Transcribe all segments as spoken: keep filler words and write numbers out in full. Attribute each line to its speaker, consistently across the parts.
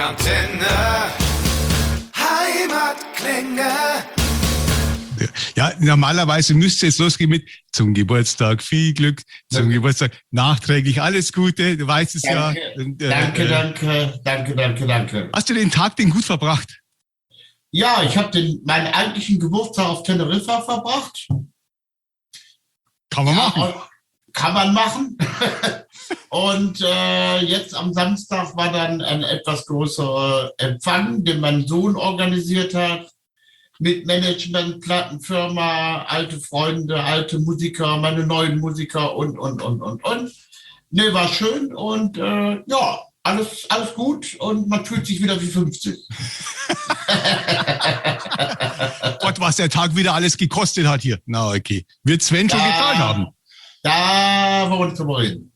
Speaker 1: Rockantenne Heimatklänge.
Speaker 2: Ja, normalerweise müsste es losgehen mit zum Geburtstag viel Glück, zum ja. Geburtstag nachträglich alles Gute, du weißt es
Speaker 3: danke,
Speaker 2: ja.
Speaker 3: Und, äh, danke, danke, danke, danke, danke.
Speaker 2: Hast du den Tag denn gut verbracht?
Speaker 3: Ja, ich habe meinen eigentlichen Geburtstag auf Teneriffa verbracht.
Speaker 2: Kann man
Speaker 3: ja,
Speaker 2: machen.
Speaker 3: Kann man machen. Und äh, jetzt am Samstag war dann ein etwas größerer Empfang, den mein Sohn organisiert hat. Mit Management, Plattenfirma, alte Freunde, alte Musiker, meine neuen Musiker und, und, und, und, und. Ne, war schön und äh, ja, alles, alles gut und man fühlt sich wieder wie fünfzig.
Speaker 2: Gott, was der Tag wieder alles gekostet hat hier. Na, okay. Wird Sven schon gezahlt haben?
Speaker 3: Da wollen wir nicht drüber reden.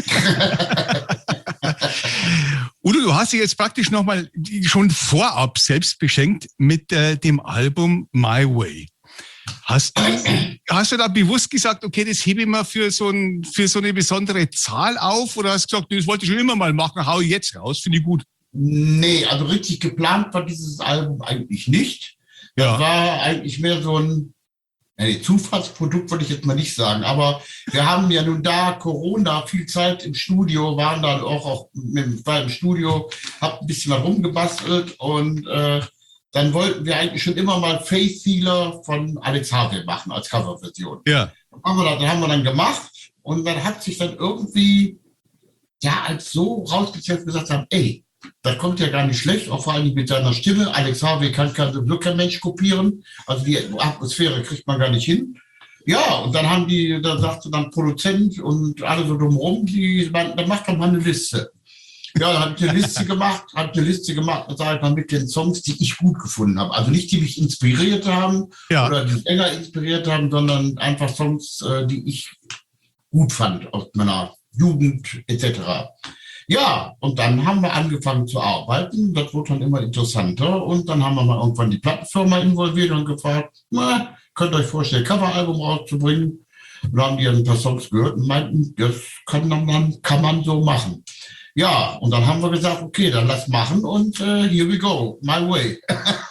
Speaker 2: Udo, du hast dich jetzt praktisch nochmal schon vorab selbst beschenkt mit äh, dem Album My Way. Hast, hast du da bewusst gesagt, okay, das hebe ich mal für so, ein, für so eine besondere Zahl auf? Oder hast du gesagt, das wollte ich schon immer mal machen, hau ich jetzt raus, finde ich gut?
Speaker 3: Nee, also richtig geplant war dieses Album eigentlich nicht. Das ja. war eigentlich mehr so ein Nee, Zufallsprodukt würde ich jetzt mal nicht sagen, aber wir haben ja nun da Corona viel Zeit im Studio, waren dann auch, auch mit, war im Studio, hab ein bisschen mal rumgebastelt und äh, dann wollten wir eigentlich schon immer mal Faith Healer von Alex Harvey machen als Coverversion.
Speaker 2: Ja.
Speaker 3: Dann haben wir dann, dann haben wir dann gemacht und dann hat sich dann irgendwie ja als so rausgestellt gesagt haben, ey, das kommt ja gar nicht schlecht, auch vor allem mit seiner Stimme. Alex Harvey kann, kann so Glück kein Mensch kopieren. Also die Atmosphäre kriegt man gar nicht hin. Ja, und dann haben die, da sagte dann Produzent und alle so drumherum, die, dann macht doch mal eine Liste. Ja, dann habe ich eine Liste gemacht, habe eine Liste gemacht, sag ich mal, mit den Songs, die ich gut gefunden habe. Also nicht, die mich inspiriert haben ja. oder die Sänger inspiriert haben, sondern einfach Songs, die ich gut fand aus meiner Jugend et cetera. Ja, und dann haben wir angefangen zu arbeiten. Das wurde dann immer interessanter. Und dann haben wir mal irgendwann die Plattenfirma involviert und gefragt, na, könnt ihr euch vorstellen, Coveralbum rauszubringen? Und dann haben die ein paar Songs gehört und meinten, das kann man, kann man so machen. Ja, und dann haben wir gesagt, okay, dann lass machen und uh, here we go, my way.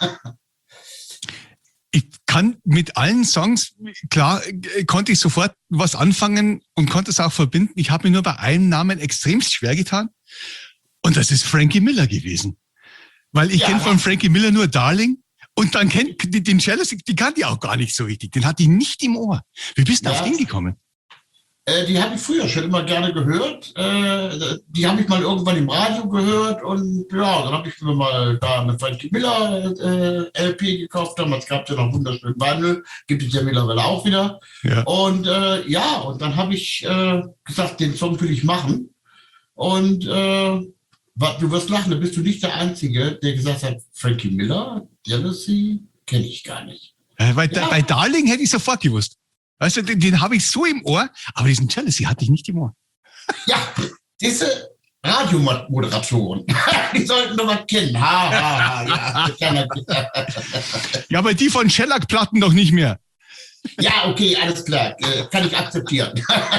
Speaker 2: Ich kann mit allen Songs, klar, konnte ich sofort was anfangen und konnte es auch verbinden. Ich habe mir nur bei einem Namen extremst schwer getan. Und das ist Frankie Miller gewesen. Weil ich ja. kenne von Frankie Miller nur Darling. Und dann kennt den Jealousy, die kannte ich auch gar nicht so richtig. Den hatte ich nicht im Ohr. Wie bist du ja. auf den gekommen?
Speaker 3: Äh, die habe ich früher schon immer gerne gehört. Äh, die habe ich mal irgendwann im Radio gehört. Und ja, dann habe ich mir mal da eine Frankie Miller äh, L P gekauft. Damals gab es ja noch wunderschönen Wandel. Gibt es ja mittlerweile auch wieder. Ja. Und äh, ja, und dann habe ich äh, gesagt, den Song will ich machen. Und äh, du wirst lachen, da bist du nicht der Einzige, der gesagt hat, Frankie Miller, Jealousy, kenne ich gar nicht.
Speaker 2: Äh, bei, ja. bei Darling hätte ich sofort gewusst. Weißt du, den, den habe ich so im Ohr, aber diesen Jealousy hatte ich nicht im Ohr.
Speaker 3: Ja, diese Radiomoderatoren, die sollten doch was kennen. Ha, ha, ha, ja.
Speaker 2: ja, aber die von Shellac-Platten doch nicht mehr.
Speaker 3: Ja, okay, alles klar, äh, kann ich akzeptieren.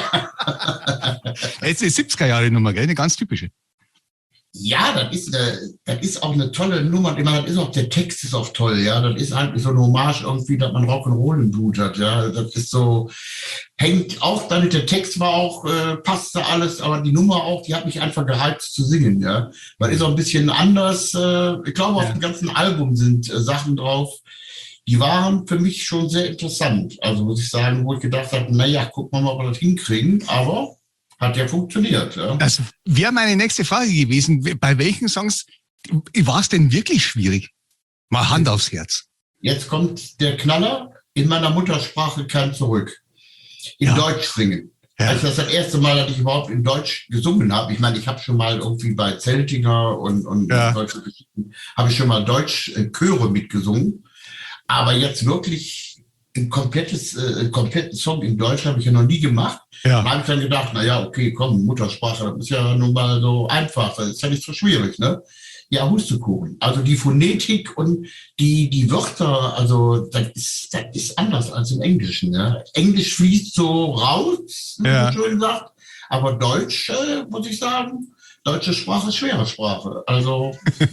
Speaker 2: Jetzt ist siebziger Jahre Nummer, gell? Eine ganz typische.
Speaker 3: Ja, das ist, eine, das ist auch eine tolle Nummer. Ich meine, das ist auch, der Text ist auch toll, ja. Das ist eigentlich so eine Hommage irgendwie, dass man Rock'n'Roll im Blut hat, ja. Das ist so, hängt auch damit, der Text war auch, äh, passte alles, aber die Nummer auch, die hat mich einfach gehypt zu singen, ja. Weil ist auch ein bisschen anders. Äh, ich glaube, auf ja. dem ganzen Album sind äh, Sachen drauf, die waren für mich schon sehr interessant. Also muss ich sagen, wo ich gedacht habe, naja, gucken wir mal, ob wir das hinkriegen, aber hat ja funktioniert. Ja.
Speaker 2: Das wäre meine nächste Frage gewesen. Bei welchen Songs war es denn wirklich schwierig? Mal Hand aufs Herz.
Speaker 3: Jetzt kommt der Knaller. In meiner Muttersprache kein Zurück. In ja. Deutsch singen. Ja. Also das ist das erste Mal, dass ich überhaupt in Deutsch gesungen habe. Ich meine, ich habe schon mal irgendwie bei Zeltinger und, und ja. deutsche Geschichten, habe ich schon mal Deutsch äh, Chöre mitgesungen. Aber jetzt wirklich ein komplettes, äh, einen kompletten Song in Deutsch habe ich ja noch nie gemacht. Ja. Da habe ich dann gedacht, na ja, okay, komm, Muttersprache, das ist ja nun mal so einfach, das ist ja nicht so schwierig, ne? Ja, Hustekuchen. Also die Phonetik und die, die Wörter, also das ist, das ist anders als im Englischen, ne? Englisch fließt so raus, wie man schön sagt, aber Deutsch, äh, muss ich sagen, deutsche Sprache ist schwere Sprache. Also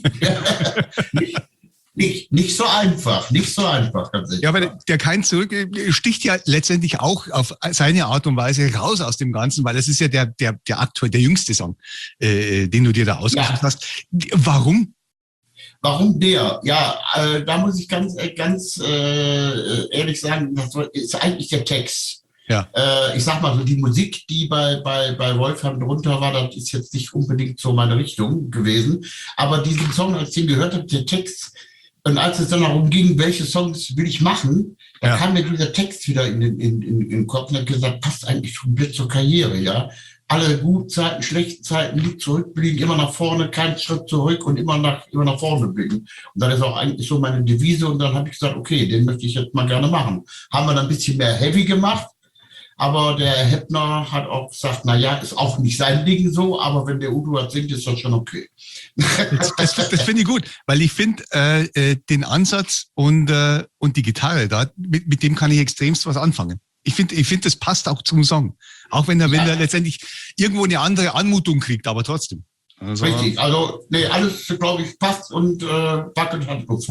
Speaker 3: nicht, nicht, nicht so einfach, nicht so einfach.
Speaker 2: Ja, aber der, der Kein Zurück sticht ja letztendlich auch auf seine Art und Weise raus aus dem Ganzen, weil das ist ja der, der, der aktuell, der jüngste Song, äh, den du dir da ausgesucht ja. hast. Warum?
Speaker 3: Warum der? Ja, äh, da muss ich ganz, ganz äh, ehrlich sagen, das ist eigentlich der Text.
Speaker 2: Ja.
Speaker 3: Äh, ich sag mal so, die Musik, die bei, bei, bei Wolfgang drunter war, das ist jetzt nicht unbedingt so meine Richtung gewesen. Aber diesen Song, als ich den gehört habe, der Text, und als es dann darum ging, welche Songs will ich machen, da ja. kam mir dieser Text wieder in den, in, in, in den Kopf und hat gesagt, passt eigentlich komplett zur Karriere, ja. Alle guten Zeiten, schlechten Zeiten, nicht zurückblicken, immer nach vorne, keinen Schritt zurück und immer nach, immer nach vorne blicken. Und das ist auch eigentlich so meine Devise. Und dann habe ich gesagt, okay, den möchte ich jetzt mal gerne machen. Haben wir dann ein bisschen mehr Heavy gemacht. Aber der Heppner hat auch gesagt, na ja, ist auch nicht sein Ding so, aber wenn der Udo das singt, ist das schon okay.
Speaker 2: Das, das, das finde ich gut, weil ich finde äh, den Ansatz und, äh, und die Gitarre, da, mit, mit dem kann ich extremst was anfangen. Ich finde, ich finde, das passt auch zum Song. Auch wenn er, ja. wenn er letztendlich irgendwo eine andere Anmutung kriegt, aber trotzdem.
Speaker 3: Also, richtig, also nee, alles, glaube ich, passt und äh, wackelt hat Luft.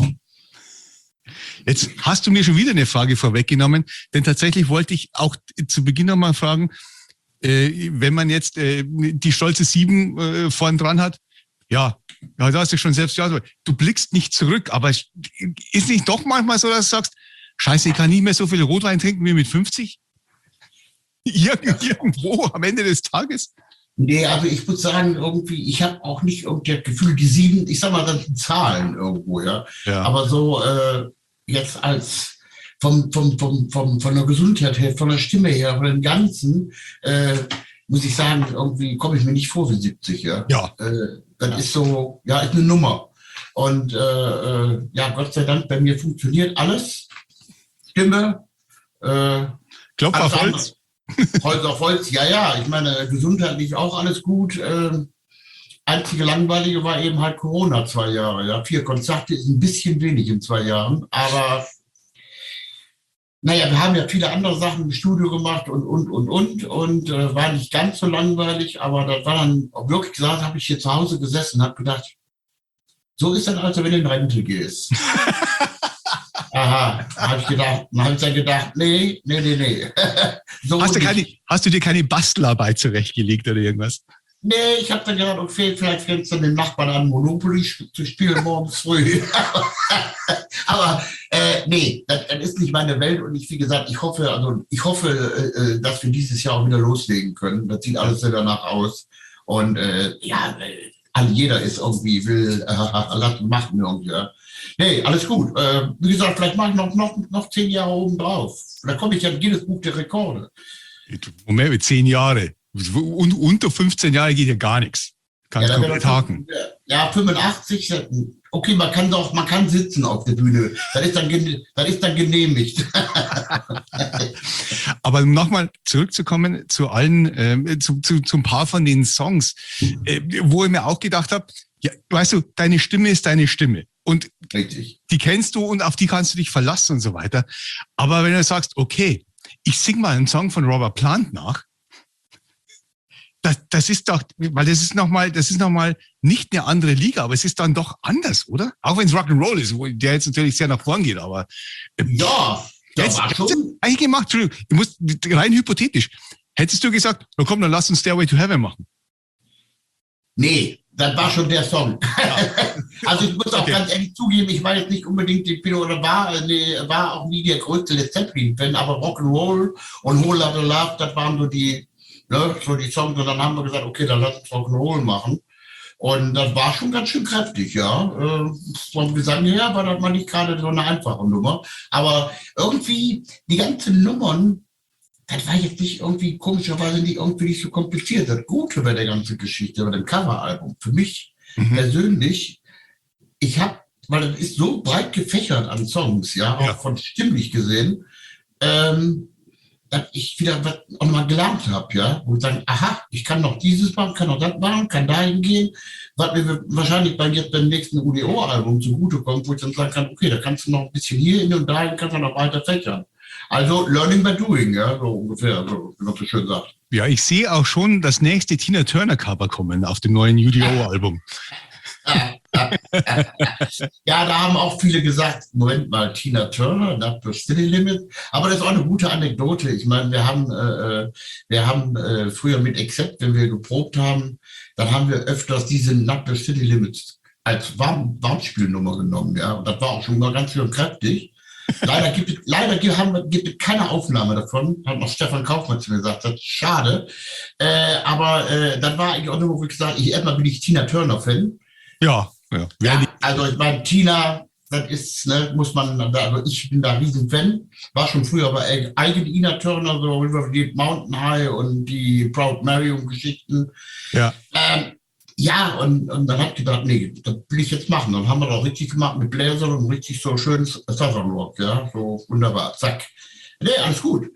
Speaker 2: Jetzt hast du mir schon wieder eine Frage vorweggenommen, denn tatsächlich wollte ich auch zu Beginn noch mal fragen, äh, wenn man jetzt äh, die stolze sieben äh, vorn dran hat, ja, ja, da hast du schon selbst, ja, du blickst nicht zurück, aber ist nicht doch manchmal so, dass du sagst, scheiße, ich kann nicht mehr so viel Rotwein trinken wie mit fünfzig? Irgend, irgendwo am Ende des Tages?
Speaker 3: Nee, also ich muss sagen, irgendwie, ich habe auch nicht irgendwie das Gefühl, die sieben, ich sag mal, das sind Zahlen irgendwo, ja.
Speaker 2: ja.
Speaker 3: Aber so äh, jetzt als vom, vom, vom, vom, von der Gesundheit her, von der Stimme her, von dem Ganzen, äh, muss ich sagen, irgendwie komme ich mir nicht vor wie siebzig, ja.
Speaker 2: Ja.
Speaker 3: Äh, das
Speaker 2: ja.
Speaker 3: ist so, ja, ist eine Nummer. Und äh, ja, Gott sei Dank, bei mir funktioniert alles. Stimme, äh,
Speaker 2: Klopf auf Holz.
Speaker 3: Holz auf Holz, ja, ja. Ich meine, gesundheitlich auch alles gut. Ähm, einzige Langweilige war eben halt Corona zwei Jahre. Ja, vier Konzerte ist ein bisschen wenig in zwei Jahren, aber naja, wir haben ja viele andere Sachen im Studio gemacht und, und, und, und, und äh, war nicht ganz so langweilig, aber das war dann auch wirklich gesagt, habe ich hier zu Hause gesessen und habe gedacht, so ist das also, wenn du in Rente gehst. Aha, habe ich gedacht, dann habe ich dann gedacht, nee, nee, nee, nee. so
Speaker 2: hast, du keine, hast du dir keine Bastelarbeit zurechtgelegt oder irgendwas?
Speaker 3: Nee, ich habe dann gedacht, okay, vielleicht fängst du den Nachbarn an, Monopoly zu spielen morgens früh. Aber äh, nee, das, das ist nicht meine Welt und ich, wie gesagt, ich hoffe, also ich hoffe, äh, dass wir dieses Jahr auch wieder loslegen können. Das sieht alles sehr danach aus. Und äh, ja, äh, jeder ist irgendwie, will äh, machen irgendwie. Ja. Nee, alles gut. Äh, wie gesagt, vielleicht mache ich noch, noch, noch zehn Jahre oben drauf. Da komme ich ja in jedes Buch der Rekorde.
Speaker 2: Moment, mit zehn Jahre. Und unter fünfzehn Jahre geht ja gar nichts. Kannst
Speaker 3: ja,
Speaker 2: komplett haken.
Speaker 3: Ja, fünfundachtzig, okay, man kann doch, man kann sitzen auf der Bühne. Das ist dann, das ist dann genehmigt.
Speaker 2: Aber um nochmal zurückzukommen zu allen, äh, zu, zu, zu ein paar von den Songs, äh, wo ich mir auch gedacht habe, ja, weißt du, deine Stimme ist deine Stimme. Und
Speaker 3: richtig.
Speaker 2: Die kennst du und auf die kannst du dich verlassen und so weiter. Aber wenn du sagst, okay, ich sing mal einen Song von Robert Plant nach, Das, das ist doch, weil das ist nochmal, das ist nochmal nicht eine andere Liga, aber es ist dann doch anders, oder? Auch wenn es Rock'n'Roll ist, wo der jetzt natürlich sehr nach vorn geht, aber
Speaker 3: ähm, ja,
Speaker 2: jetzt, war schon. Eigentlich gemacht, Entschuldigung, ich muss rein hypothetisch. Hättest du gesagt, na komm, dann lass uns Stairway to Heaven machen?
Speaker 3: Nee, das war schon der Song. Ja. Also ich muss auch okay. ganz ehrlich zugeben, ich war jetzt nicht unbedingt die Pino oder war, nee, war auch nie der größte Led Zeppelin-Fan, aber Rock'n'Roll und Whole Lotta Love, das waren so die Ne, so die Songs, und dann haben wir gesagt, okay, dann lass uns Rock'n'Roll machen. Und das war schon ganz schön kräftig, ja. Äh, vom Gesang her war das mal nicht gerade so eine einfache Nummer. Aber irgendwie, die ganzen Nummern, das war jetzt nicht irgendwie, komischerweise nicht irgendwie nicht so kompliziert. Das Gute bei der ganzen Geschichte, bei dem Coveralbum, für mich mhm. persönlich, ich habe, weil das ist so breit gefächert an Songs, ja, auch ja. von stimmlich gesehen, ähm, dass ich wieder was auch mal gelernt habe, ja, und sagen, aha, ich kann noch dieses machen, kann noch das machen, kann dahin gehen, was mir wahrscheinlich bei jetzt beim nächsten U D O-Album zugutekommt, wo ich dann sagen kann, okay, da kannst du noch ein bisschen hier hin und dahin, kannst du noch weiter fächern. Also Learning by Doing, ja, so ungefähr, so, wie man so schön sagt.
Speaker 2: Ja, ich sehe auch schon das nächste Tina Turner Cover kommen auf dem neuen U D O-Album.
Speaker 3: Ja, da haben auch viele gesagt, Moment mal, Tina Turner, Not the City Limit. Aber das ist auch eine gute Anekdote. Ich meine, wir haben, äh, wir haben äh, früher mit Accept, wenn wir geprobt haben, dann haben wir öfters diese Not the City Limits als Warm Warmspielnummer genommen. Ja, und das war auch schon mal ganz schön kräftig. Leider gibt es, leider gibt, haben, gibt es keine Aufnahme davon, hat noch Stefan Kaufmann zu mir gesagt, das ist schade. Äh, aber äh, dann war eigentlich auch nur, wo ich gesagt, ich erstmal bin ich Tina Turner-Fan.
Speaker 2: Ja, ja.
Speaker 3: Ja, also ich meine, Tina, das ist, ne, muss man, also ich bin da riesen Fan, war schon früher bei eigene Ina Turner, so River Deep Mountain High und die Proud Mary und Geschichten.
Speaker 2: Ja.
Speaker 3: Ähm, ja, und, und dann hat ich gedacht, nee, das will ich jetzt machen. Dann haben wir doch richtig gemacht mit Bläsern und richtig so schönes Southern Rock, ja, so wunderbar, zack. Nee, alles gut.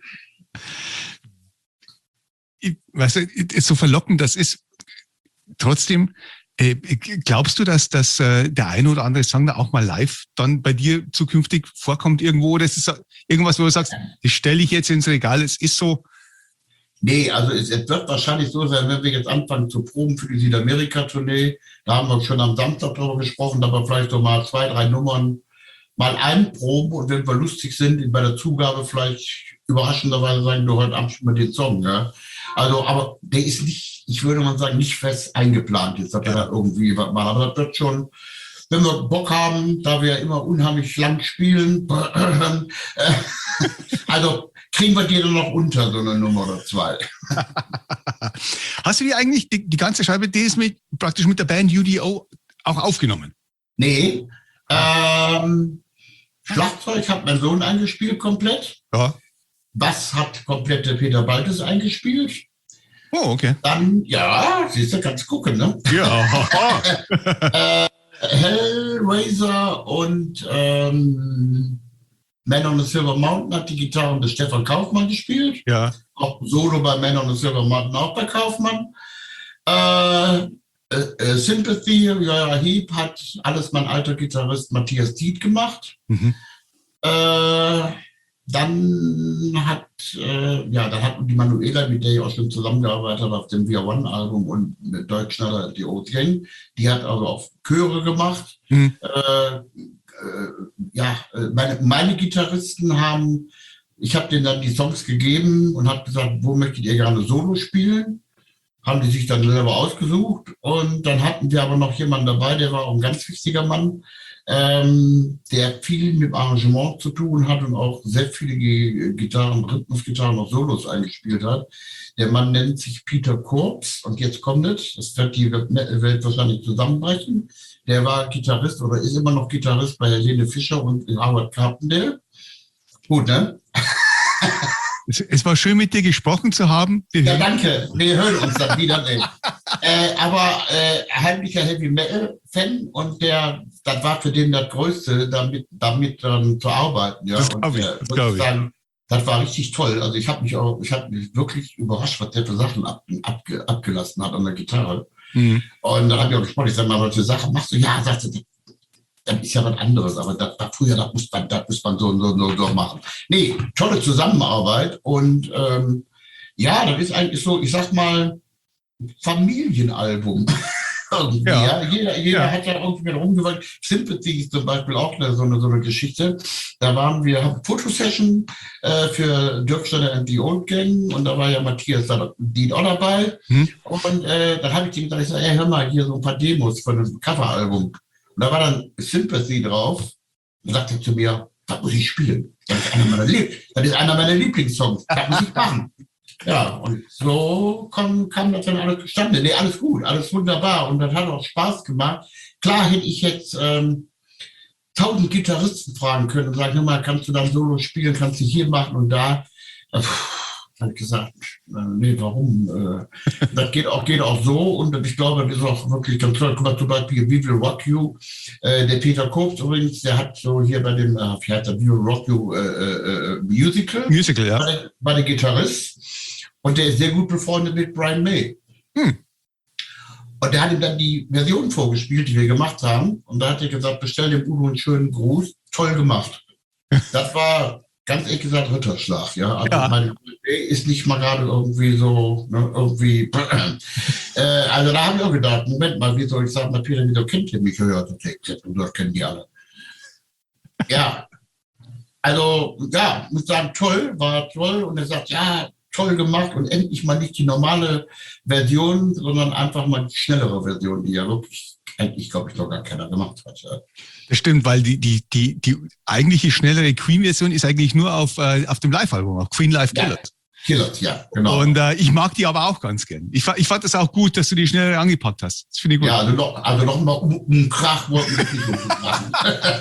Speaker 2: Ich, weißt du, so verlockend das ist, trotzdem, äh, glaubst du, dass, dass äh, der eine oder andere Song da auch mal live dann bei dir zukünftig vorkommt irgendwo? Oder ist es irgendwas, wo du sagst, das stelle ich jetzt ins Regal, es ist so?
Speaker 3: Nee, also es, es wird wahrscheinlich so sein, wenn wir jetzt anfangen zu proben für die Südamerika-Tournee, da haben wir schon am Samstag darüber gesprochen, aber vielleicht so mal zwei, drei Nummern mal einproben und wenn wir lustig sind, bei der Zugabe vielleicht überraschenderweise sagen, du heute Abend schon mal den Song, ja. Also, aber der ist nicht, ich würde mal sagen, nicht fest eingeplant jetzt, dass wir da irgendwie was machen, aber das wird schon, wenn wir Bock haben, da wir immer unheimlich lang spielen, also kriegen wir dir dann noch unter, so eine Nummer oder zwei.
Speaker 2: Hast du die eigentlich, die, die ganze Scheibe, die ist mit, praktisch mit der Band U D O auch aufgenommen?
Speaker 3: Nee, ähm, Schlagzeug hat mein Sohn eingespielt komplett.
Speaker 2: Ja.
Speaker 3: Bass hat komplett der Peter Baltes eingespielt.
Speaker 2: Oh, okay.
Speaker 3: Dann, ja, siehst du, kannst gucken, ne?
Speaker 2: Ja.
Speaker 3: äh, Hellraiser und ähm, Man on the Silver Mountain hat die Gitarren des Stefan Kaufmann gespielt.
Speaker 2: Ja.
Speaker 3: Auch Solo bei Man on the Silver Mountain auch bei Kaufmann. Äh, äh, äh, Sympathy, ja, Heap hat alles mein alter Gitarrist Matthias Diet gemacht.
Speaker 2: Mhm.
Speaker 3: Äh, dann hat, äh, ja, dann hat die Manuela, mit der ich auch schon zusammengearbeitet habe auf dem V eins-Album und mit Deutschschnaller die Old Gang, die hat also auch Chöre gemacht.
Speaker 2: Mhm.
Speaker 3: Äh, äh, ja, meine, meine Gitarristen haben, ich habe denen dann die Songs gegeben und habe gesagt, wo möchtet ihr gerne Solo spielen? Haben die sich dann selber ausgesucht und dann hatten wir aber noch jemanden dabei, der war auch ein ganz wichtiger Mann, ähm, der viel mit Arrangement zu tun hat und auch sehr viele Gitarren, Rhythmusgitarren und Solos eingespielt hat. Der Mann nennt sich Peter Korps und jetzt kommt es, das wird die Welt wahrscheinlich zusammenbrechen. Der war Gitarrist oder ist immer noch Gitarrist bei Helene Fischer und Howard Carpendale. Gut, ne?
Speaker 2: Es, es war schön, mit dir gesprochen zu haben. Wir
Speaker 3: ja, danke. Wir hören uns dann wieder. äh, aber äh, heimlicher Heavy Metal Fan und der, das war für den das Größte, damit, damit ähm, zu arbeiten. Ja.
Speaker 2: Das
Speaker 3: und,
Speaker 2: glaube ich.
Speaker 3: äh,
Speaker 2: Das, glaub ich.
Speaker 3: Sagen, das war richtig toll. Also ich habe mich auch, ich habe mich wirklich überrascht, was der für Sachen ab, ab, abgelassen hat an der Gitarre. Mhm. Und dann habe ich auch gesprochen, ich sage mal, welche Sachen machst du? Ja, sagst du, das ist ja was anderes, aber das, das früher, das muss man, das muss man so und so, so, so machen. Nee, tolle Zusammenarbeit und ähm, ja, das ist eigentlich so, ich sag mal, Familienalbum. irgendwie, ja. ja. Jeder, jeder ja. hat ja irgendwie rumgewollt. Sympathy ist zum Beispiel auch eine, so, eine, so eine Geschichte. Da waren wir, haben Fotosession äh, für Dirk Steiner and the Old Gang und da war ja Matthias Diet auch dabei. Hm. Und äh, dann habe ich ihm gesagt, ich sag, ey, hör mal, hier so ein paar Demos von einem Coveralbum. Und da war dann Sympathy drauf. Und sagte er zu mir, das muss ich spielen. Das ist einer meiner, Lieb- das ist einer meiner Lieblingssongs. Das muss ich machen. Ja, und so kam, kam das dann alles zustande. Nee, alles gut, alles wunderbar. Und das hat auch Spaß gemacht. Klar hätte ich jetzt ähm, tausend Gitarristen fragen können und sagen, hör mal, kannst du dann Solo spielen, kannst du hier machen und da. Äh, habe ich gesagt, äh, nee, warum? Äh, das geht auch, geht auch so und ich glaube, das ist auch wirklich ganz toll. Guck mal, zum Beispiel We Will Rock You. Äh, der Peter Korps übrigens, der hat so hier bei dem, äh, wie heißt der, We Will Rock You äh, äh, Musical.
Speaker 2: Musical, ja.
Speaker 3: War der, war der Gitarrist und der ist sehr gut befreundet mit Brian May. Hm. Und der hat ihm dann die Version vorgespielt, die wir gemacht haben. Und da hat er gesagt, bestell dem Udo einen schönen Gruß. Toll gemacht. Das war ganz ehrlich gesagt Ritterschlag, ja. Also
Speaker 2: Ja.
Speaker 3: meine Idee ist nicht mal gerade irgendwie so, ne, irgendwie, äh, also da habe ich auch gedacht, Moment mal, wie soll ich sagen, Peter, wieso kennt ihr mich? Ja, das, das kennen die alle. Ja, also, ja, muss sagen, toll, war toll. Und er sagt, ja, toll gemacht und endlich mal nicht die normale Version, sondern einfach mal die schnellere Version, die ja wirklich eigentlich, glaube ich, noch gar keiner gemacht hat. Ja.
Speaker 2: Das stimmt, weil die, die, die, die eigentliche schnellere Queen-Version ist eigentlich nur auf, äh, auf dem Live-Album, auf Queen Live Killers.
Speaker 3: Ja, Killers, ja, genau.
Speaker 2: Und äh, ich mag die aber auch ganz gern. Ich, ich fand das auch gut, dass du die schnellere angepackt hast. Das finde ich gut.
Speaker 3: Ja, also noch, also noch mal um, um Krach wollten wir nicht machen.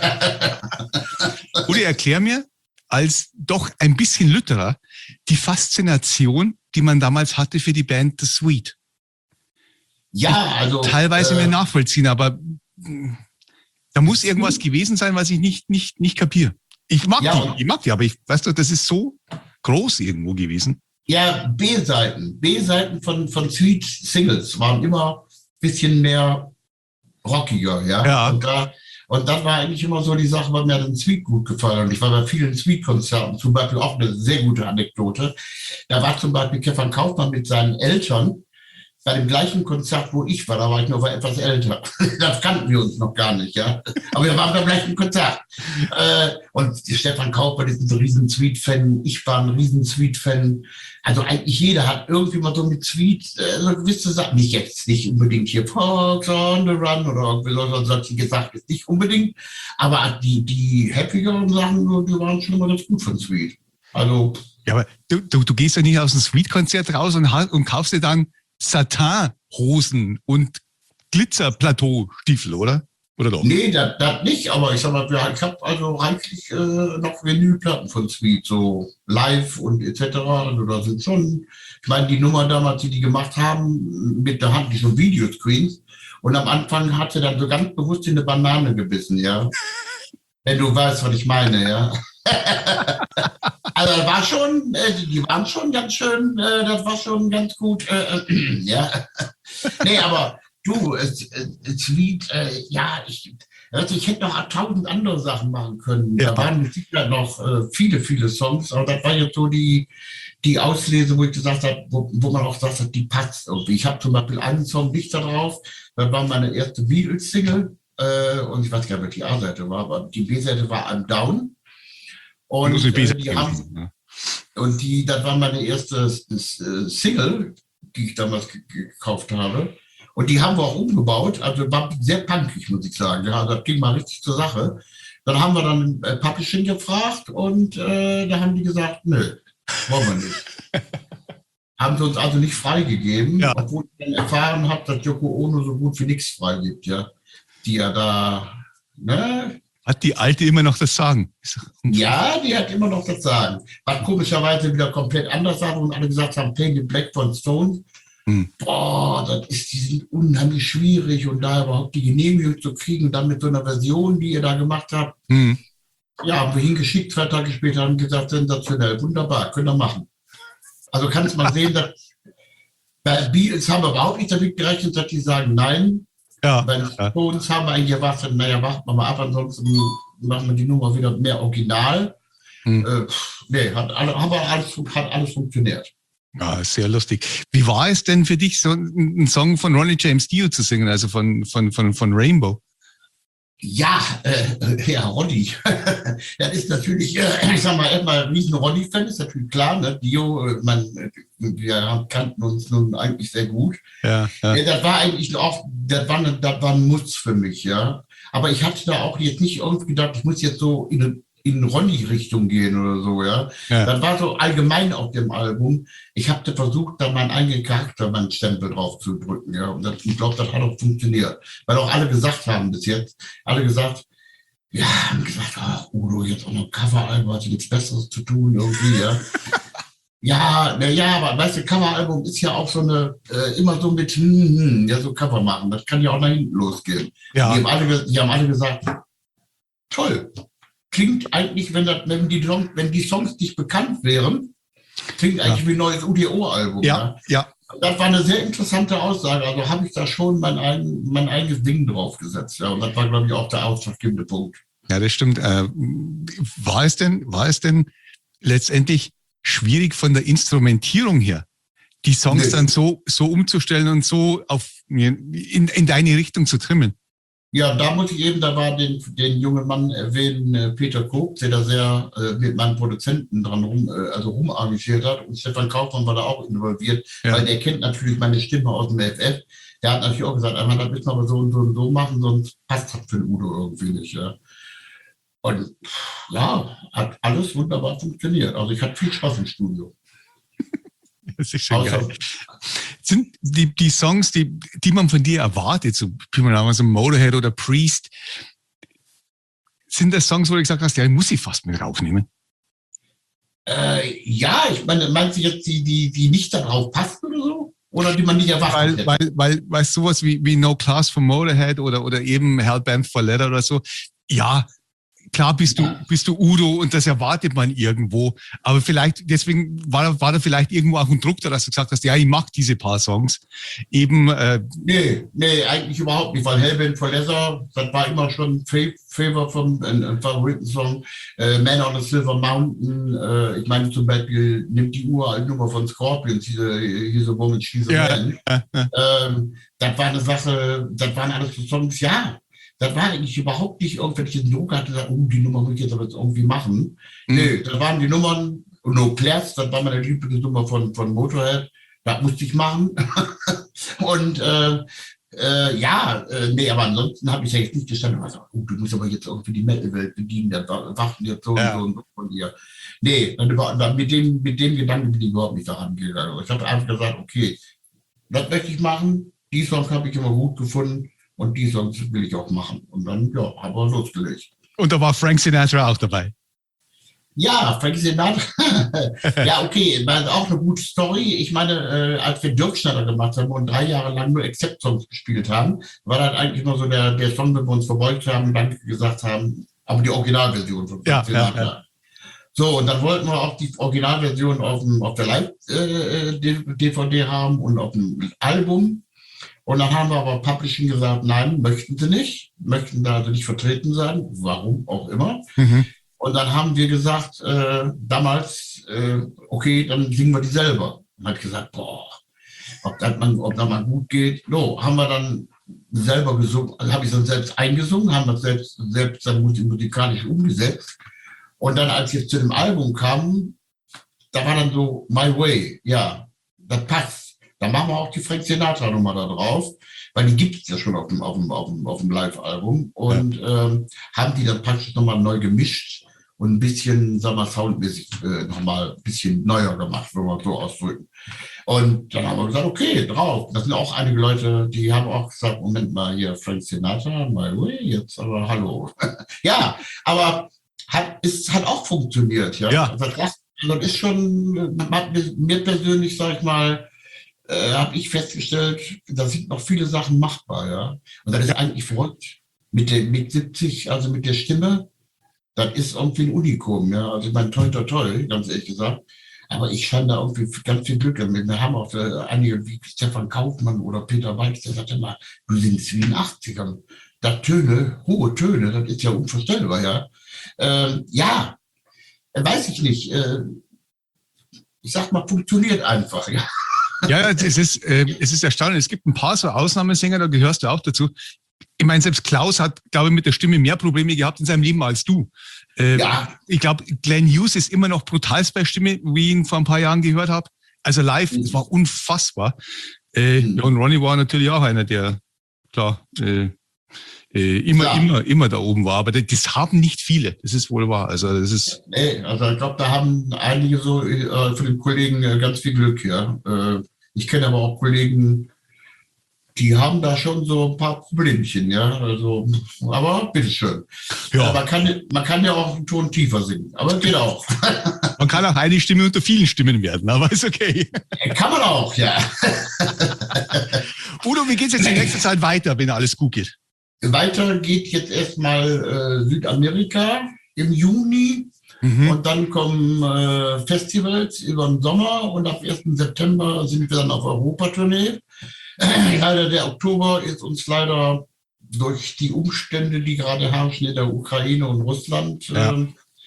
Speaker 2: Uli, erklär mir, als doch ein bisschen Lütterer, die Faszination, die man damals hatte für die Band The Sweet.
Speaker 3: Ja, also.
Speaker 2: Teilweise
Speaker 3: äh,
Speaker 2: mir nachvollziehen, aber mh, da muss irgendwas gewesen sein, was ich nicht, nicht, nicht kapiere. Ich mag
Speaker 3: Ja.
Speaker 2: die, ich mag die, aber ich, weißt du, das ist so groß irgendwo gewesen.
Speaker 3: Ja, B-Seiten. B-Seiten von, von Sweet Singles waren immer ein bisschen mehr rockiger, ja.
Speaker 2: Ja.
Speaker 3: Und, da, und das war eigentlich immer so die Sache, weil mir den Sweet gut gefallen hat. Ich war bei vielen Sweet-Konzerten, zum Beispiel auch eine sehr gute Anekdote. Da war zum Beispiel Stefan Kaufmann mit seinen Eltern bei dem gleichen Konzert, wo ich war, da war ich noch etwas älter. Das kannten wir uns noch gar nicht, ja. Aber wir waren beim gleichen Konzert. Äh, und Stefan Kaufmann ist ein riesen Sweet-Fan, ich war ein riesen Sweet-Fan. Also eigentlich jeder hat irgendwie mal so mit Sweet äh, so gewisse Sachen, nicht jetzt, nicht unbedingt hier Fox on the Run oder irgendwie so, solche gesagt ist nicht unbedingt, aber die, die happigeren Sachen, die waren schon immer ganz gut von Sweet. Also.
Speaker 2: Ja, aber du, du, du gehst ja nicht aus dem Sweet-Konzert raus und, und kaufst dir dann Satin-Hosen und Glitzer-Plateau-Stiefel, oder? Oder doch?
Speaker 3: Nee, das, das nicht, aber ich sag mal, ich habe also reichlich äh, noch Vinylplatten von Sweet, so live und et cetera. Also da sind schon, ich meine, die Nummer damals, die die gemacht haben, mit der Hand, die so Videoscreens. Und am Anfang hat sie dann so ganz bewusst in eine Banane gebissen, ja. Wenn du weißt, was ich meine, ja. Also war schon, äh, die waren schon ganz schön, äh, das war schon ganz gut, äh, äh, ja. Nee, aber du, es, es Sweet, äh, ja, ich, also ich hätte noch tausend andere Sachen machen können.
Speaker 2: Ja.
Speaker 3: Da waren mit Sicherheit noch äh, viele, viele Songs, aber das war jetzt so die, die Auslese, wo ich gesagt habe, wo, wo man auch gesagt hat, die passt irgendwie. Ich habe zum Beispiel einen Song nicht da drauf, das war meine erste Beatles-Single, äh, und ich weiß gar nicht, was die A-Seite war, aber die B-Seite war I'm Down. Und
Speaker 2: Muss ich
Speaker 3: äh,
Speaker 2: besser
Speaker 3: die
Speaker 2: kennen,
Speaker 3: haben,
Speaker 2: ja.
Speaker 3: und die, das war meine erste äh, Single, die ich damals ge- gekauft habe. Und die haben wir auch umgebaut, also war sehr punkig, muss ich sagen. Ja, das ging mal richtig zur Sache. Dann haben wir dann äh, Publishing gefragt und äh, da haben die gesagt, nö, wollen wir nicht. Haben sie uns also nicht freigegeben,
Speaker 2: Ja.
Speaker 3: obwohl ich dann erfahren habe, dass Yoko Ono so gut wie nichts freigibt, ja. Die ja da, ne?
Speaker 2: Hat die Alte immer noch das Sagen?
Speaker 3: Ja, die hat immer noch das Sagen. Was komischerweise wieder komplett anders war, und alle gesagt haben, Painted Black von Stones.
Speaker 2: Hm.
Speaker 3: Boah, das ist, die sind unheimlich schwierig und da überhaupt die Genehmigung zu kriegen und dann mit so einer Version, die ihr da gemacht habt.
Speaker 2: Hm.
Speaker 3: Ja, haben wir hingeschickt, zwei Tage später haben gesagt, sensationell, wunderbar, könnt ihr machen. Also kannst mal sehen, dass bei Beatles haben wir überhaupt nicht damit gerechnet, dass die sagen nein.
Speaker 2: Ja.
Speaker 3: Bei den Stones haben wir eigentlich erwartet, naja, warten wir mal ab, ansonsten machen wir die Nummer wieder mehr original.
Speaker 2: Hm.
Speaker 3: Äh, pff, nee, hat, alle, aber alles, hat alles funktioniert.
Speaker 2: Ja, sehr lustig. Wie war es denn für dich, so einen Song von Ronnie James Dio zu singen, also von, von, von, von Rainbow?
Speaker 3: Ja, äh, ja, Ronny. Das ist natürlich, äh, ich sag mal, erstmal ein riesen Ronny-Fan, ist natürlich klar, ne? Dio, äh, man, äh, wir kannten uns nun eigentlich sehr gut.
Speaker 2: Ja, ja.
Speaker 3: Ja, das war eigentlich auch, das war, eine, das war ein Muss für mich, ja. Aber ich hatte da auch jetzt nicht irgendwie gedacht, ich muss jetzt so in eine in Ronny-Richtung gehen oder so, ja.
Speaker 2: Ja.
Speaker 3: Das war so allgemein auf dem Album. Ich habe versucht, da meinen eigenen Charakter, meinen Stempel drauf zu drücken, ja. Und das, ich glaube, das hat auch funktioniert. Weil auch alle gesagt haben bis jetzt, alle gesagt, ja, haben gesagt, ach, Udo, jetzt auch noch ein Coveralbum, hat nichts Besseres zu tun, irgendwie, ja. Ja, na ja, aber weißt du, Coveralbum ist ja auch so eine, äh, immer so mit, hm, hm, ja, so Cover machen. Das kann ja auch nach hinten losgehen.
Speaker 2: Ja.
Speaker 3: Die, haben alle, die haben alle gesagt, toll. Klingt eigentlich, wenn, das, wenn, die, wenn die Songs nicht bekannt wären, klingt eigentlich
Speaker 2: Ja.
Speaker 3: wie ein neues U D O-Album.
Speaker 2: Ja, ja.
Speaker 3: Das war eine sehr interessante Aussage. Also habe ich da schon mein, eigen, mein eigenes Ding draufgesetzt. Ja. Und das war, glaube ich, auch der ausschlaggebende Punkt.
Speaker 2: Ja, das stimmt. Äh, war es denn, war es denn letztendlich schwierig von der Instrumentierung her, die Songs nee. dann so, so umzustellen und so auf in, in deine Richtung zu trimmen.
Speaker 3: Ja, da muss ich eben, da war den, den jungen Mann erwähnen, Peter Koch, der da sehr äh, mit meinem Produzenten dran rum, äh, also rumarrangiert hat. Und Stefan Kaufmann war da auch involviert, ja. weil der kennt natürlich meine Stimme aus dem F F. Der hat natürlich auch gesagt, einmal, das müssen wir aber so und so und so machen, sonst passt das für den Udo irgendwie nicht. Ja. Und ja, hat alles wunderbar funktioniert. Also ich hatte viel Spaß im Studio.
Speaker 2: Das ist schon geil. Sind die, die Songs, die, die man von dir erwartet, so, so Motorhead oder Priest, sind das Songs, wo du gesagt hast, ja, ich muss sie fast mit raufnehmen?
Speaker 3: Äh, ja, ich meine, meinst du jetzt die, die, die nicht darauf passen oder so? Oder die man nicht erwartet
Speaker 2: weil, hätte? Weil, weil, weil sowas wie, wie No Class von Motorhead oder, oder eben Hellbent for Leather oder so, ja, klar bist du, bist du Udo und das erwartet man irgendwo. Aber vielleicht, deswegen war, war da vielleicht irgendwo auch ein Druck da, dass du gesagt hast, ja, ich mag diese paar Songs. Eben, äh,
Speaker 3: nee, nee, eigentlich überhaupt nicht, weil Hellbent for Leather, das war immer schon ein Favor von, ein, ein Favoritensong. Äh, Man on a Silver Mountain, äh, ich meine zum Beispiel, nimmt die uralte Nummer von Scorpions, diese, He's a Woman, She's a
Speaker 2: ja,
Speaker 3: Man.
Speaker 2: ja, ja.
Speaker 3: Ähm, das war eine Sache, das waren alles so Songs, ja. Das war eigentlich überhaupt nicht irgendwelche Druck hatte, gesagt, oh, die Nummer muss ich jetzt aber jetzt irgendwie machen. Mhm. Nee, das waren die Nummern, No Class, das war meine Lieblingsnummer von, von Motorhead, das musste ich machen. Und äh, äh, ja, äh, nee, aber ansonsten habe ich ja jetzt nicht gestanden, also, oh, du musst aber jetzt irgendwie die Metal-Welt bedienen, der wachten jetzt so ja. und so und so von dir. Nee, dann, mit, dem, mit dem Gedanken bin ich überhaupt nicht daran gegangen. Ich habe einfach gesagt, okay, das möchte ich machen, die Songs habe ich immer gut gefunden. Und die Songs will ich auch machen. Und dann, ja, haben wir losgelegt.
Speaker 2: Und da war Frank Sinatra auch dabei?
Speaker 3: Ja, Frank Sinatra. Ja, okay, war auch eine gute Story. Ich meine, äh, als wir Dirkschneider gemacht haben und drei Jahre lang nur Accept-Songs gespielt haben, war das eigentlich immer so der, der Song, wenn wir uns verbeugt haben und dann gesagt haben, aber die Originalversion von Frank
Speaker 2: ja,
Speaker 3: Sinatra.
Speaker 2: Ja, ja.
Speaker 3: So, und dann wollten wir auch die Originalversion auf, dem, auf der Live-D V D haben und auf dem Album. Und dann haben wir aber Publishing gesagt, nein, möchten sie nicht, möchten da also nicht vertreten sein, warum auch immer. Mhm. Und dann haben wir gesagt, äh, damals, äh, okay, dann singen wir die selber. Und hat gesagt, boah, ob das mal, ob das mal gut geht. So, haben wir dann selber gesungen, also habe ich dann selbst eingesungen, haben das selbst, selbst dann musikalisch umgesetzt. Und dann, als wir zu dem Album kamen, da war dann so, My Way, ja, das passt. Da machen wir auch die Frank Sinatra-Nummer da drauf, weil die gibt es ja schon auf dem, auf dem, auf dem, auf dem Live-Album. Und ja. ähm, haben die dann praktisch nochmal neu gemischt und ein bisschen, sagen wir, soundmäßig äh, nochmal ein bisschen neuer gemacht, wenn wir so ausdrücken. Und dann haben wir gesagt, okay, drauf. Das sind auch einige Leute, die haben auch gesagt, Moment mal, hier Frank Sinatra, My Way, jetzt aber hallo. Ja, aber hat, es hat auch funktioniert. Ja,
Speaker 2: ja.
Speaker 3: Das, das ist schon, mir persönlich, sag ich mal, Äh, habe ich festgestellt, da sind noch viele Sachen machbar, ja. Und das ist eigentlich verrückt. Mit der, mit siebzig, also mit der Stimme, das ist irgendwie ein Unikum, ja. Also ich meine, toll, toll, toll, ganz ehrlich gesagt. Aber ich scheine da irgendwie ganz viel Glück damit. Wir haben auch äh, einige wie Stefan Kaufmann oder Peter Weiß, der sagt immer, du singst wie in den achtzigern. Das Töne, hohe Töne, das ist ja unvorstellbar, ja. Ähm, ja, weiß ich nicht. Äh, ich sag mal, funktioniert einfach, ja.
Speaker 2: Ja, es ist, äh, es ist erstaunlich. Es gibt ein paar so Ausnahmesänger, da gehörst du auch dazu. Ich meine, selbst Klaus hat, glaube ich, mit der Stimme mehr Probleme gehabt in seinem Leben als du. Äh, ja. Ich glaube, Glenn Hughes ist immer noch brutalst bei Stimme, wie ich ihn vor ein paar Jahren gehört habe. Also live, es mhm. war unfassbar. Äh, mhm. Ja, und Ronnie war natürlich auch einer, der, klar, äh, äh, immer, klar. immer, immer da oben war. Aber das, das haben nicht viele, das ist wohl wahr. Also, das ist.
Speaker 3: Nee, also ich glaube, da haben einige so äh, von den Kollegen äh, ganz viel Glück, ja. Äh, ich kenne aber auch Kollegen, die haben da schon so ein paar Problemchen, ja. Also, aber bitteschön. Ja. Äh, man, kann, man kann ja auch einen Ton tiefer singen, aber geht auch.
Speaker 2: Man kann auch eine Stimme unter vielen Stimmen werden, aber ist okay.
Speaker 3: Kann man auch, ja.
Speaker 2: Udo, wie geht es jetzt in nächster Zeit weiter, wenn alles gut geht?
Speaker 3: Weiter geht jetzt erstmal äh, Südamerika im Juni. Mhm. Und dann kommen äh, Festivals über den Sommer und ab ersten September sind wir dann auf Europatournee. Äh, leider der Oktober ist uns leider durch die Umstände, die gerade herrschen in der Ukraine und Russland, ja. äh,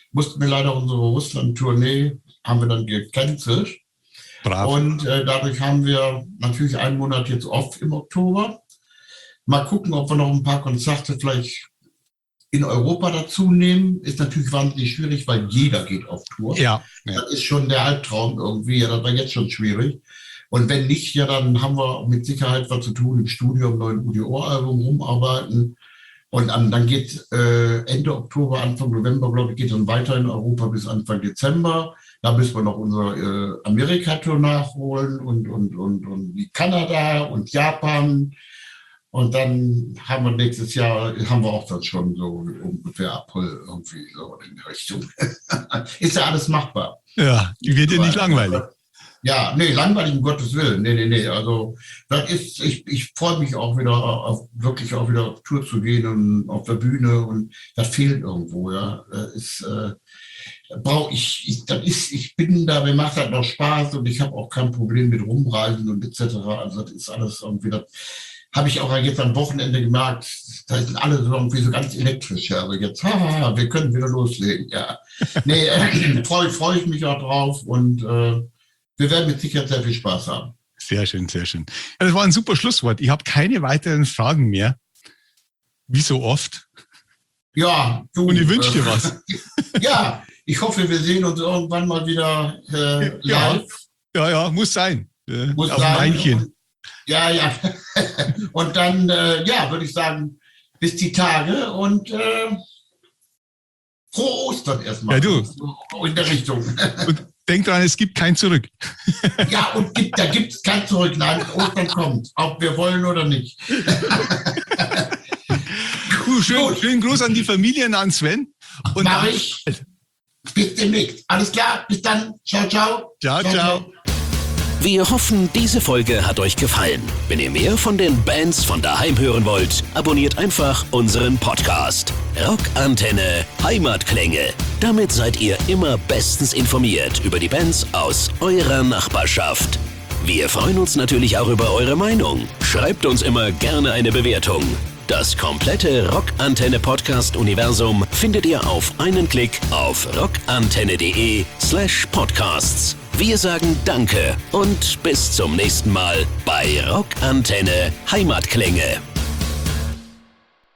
Speaker 3: mussten wir leider unsere Russland-Tournee, haben wir dann gecancelt.
Speaker 2: Brav.
Speaker 3: Und äh, dadurch haben wir natürlich einen Monat jetzt off im Oktober. Mal gucken, ob wir noch ein paar Konzerte vielleicht in Europa dazu nehmen. Ist natürlich wahnsinnig schwierig, weil jeder geht auf Tour.
Speaker 2: Ja, ja.
Speaker 3: Das ist schon der Albtraum irgendwie. Ja, das war jetzt schon schwierig. Und wenn nicht, ja, dann haben wir mit Sicherheit was zu tun im Studio, am neuen U D O-Album rumarbeiten. Und dann, dann geht äh, Ende Oktober, Anfang November, glaube ich, geht dann weiter in Europa bis Anfang Dezember. Da müssen wir noch unsere äh, Amerika-Tour nachholen und, und, und, und wie Kanada und Japan. Und dann haben wir nächstes Jahr, haben wir auch dann schon so ungefähr April irgendwie so in die Richtung. Ist ja alles machbar.
Speaker 2: Ja, die wird ja nicht langweilig.
Speaker 3: Ja, nee, langweilig um Gottes Willen. Nee, nee, nee. Also das ist, ich, ich freue mich auch wieder auf, wirklich auch wieder auf Tour zu gehen und auf der Bühne und das fehlt irgendwo, ja. Das ist, äh, brauche ich, ich, das ist, ich bin da, mir macht das noch Spaß und ich habe auch kein Problem mit Rumreisen und et cetera. Also das ist alles irgendwie, das habe ich auch jetzt am Wochenende gemerkt, da sind alle so irgendwie so ganz elektrisch, ja. Aber jetzt, haha, wir können wieder loslegen, ja. Nee, äh, freue freu ich mich auch drauf und äh, wir werden mit Sicherheit sehr viel Spaß haben.
Speaker 2: Sehr schön, sehr schön. Ja, das war ein super Schlusswort. Ich habe keine weiteren Fragen mehr. Wie so oft.
Speaker 3: Ja, du.
Speaker 2: Und ich wünsche dir was.
Speaker 3: Ja, ich hoffe, wir sehen uns irgendwann mal wieder äh, live.
Speaker 2: Ja, ja, ja, muss sein. Äh,
Speaker 3: muss
Speaker 2: auf
Speaker 3: sein.
Speaker 2: Meinchen.
Speaker 3: Ja, ja. Und dann, äh, ja, würde ich sagen, bis die Tage und äh, frohe Ostern erstmal.
Speaker 2: Ja, du.
Speaker 3: So in der Richtung.
Speaker 2: Und denk dran, es gibt kein Zurück.
Speaker 3: Ja, und gibt, da gibt es kein Zurück. Nein, Ostern kommt, ob wir wollen oder nicht.
Speaker 2: Cool, schön, schönen Gruß an die Familien, an Sven.
Speaker 3: Und mach ich. Bis demnächst. Alles klar, bis dann. Ciao, ciao.
Speaker 2: Ciao, ciao. ciao.
Speaker 1: Wir hoffen, diese Folge hat euch gefallen. Wenn ihr mehr von den Bands von daheim hören wollt, abonniert einfach unseren Podcast. Rockantenne Heimatklänge. Damit seid ihr immer bestens informiert über die Bands aus eurer Nachbarschaft. Wir freuen uns natürlich auch über eure Meinung. Schreibt uns immer gerne eine Bewertung. Das komplette Rockantenne-Podcast-Universum findet ihr auf einen Klick auf rockantenne.de slash podcasts. Wir sagen Danke und bis zum nächsten Mal bei Rockantenne Heimatklänge.